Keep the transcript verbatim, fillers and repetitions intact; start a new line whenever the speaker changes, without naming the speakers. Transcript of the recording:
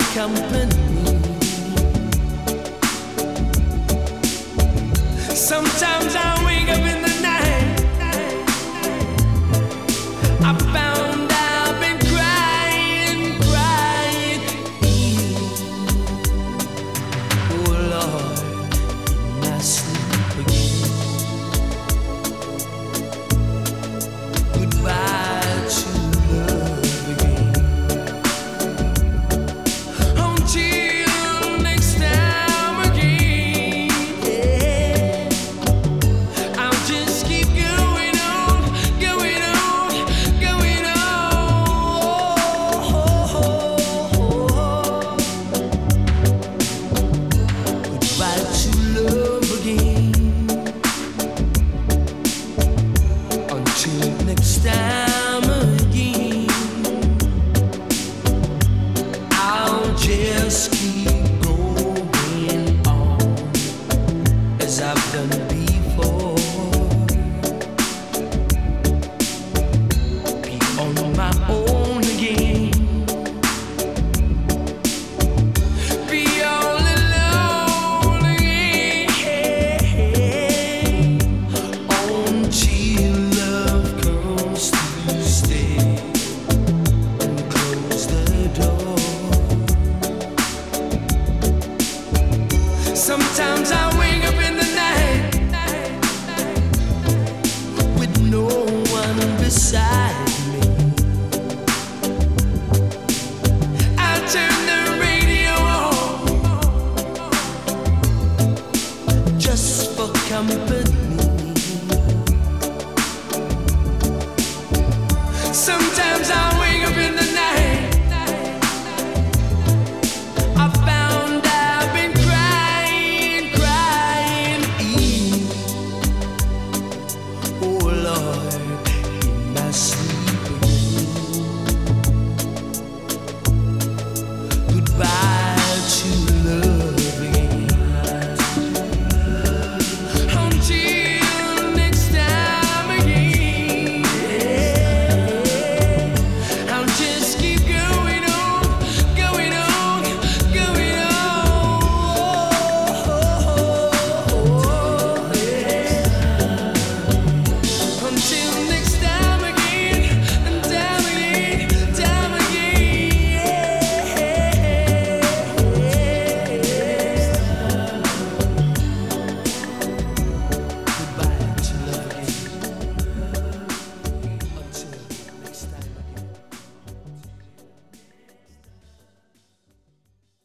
company. Sometimes I wake up in the night, I found I've been crying, crying. Oh Lord, in my sleep again. Goodbye to love again. Until next time again, yeah. I'll just keep going on, going on, going on. Goodbye to love again. Until next time again, I'll just keep going on as I've done before. Be on my own again. Be all alone again. Until love comes to stay and close the door. Sometimes I wake up in the night with no one beside me. I turn the radio on just for company. Sometimes I wake up in the night, I found I've been crying, crying. Oh Lord, in my sleep again. Goodbye.